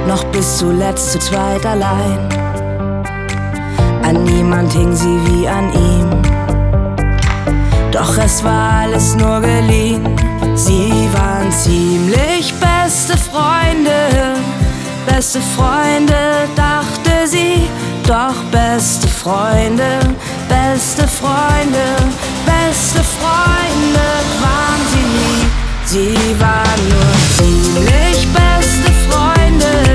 noch bis zuletzt zu zweit allein. An niemand hing sie wie an ihm, doch es war alles nur geliehen. Sie waren ziemlich beste Freunde, dachte sie. Doch beste Freunde, beste Freunde,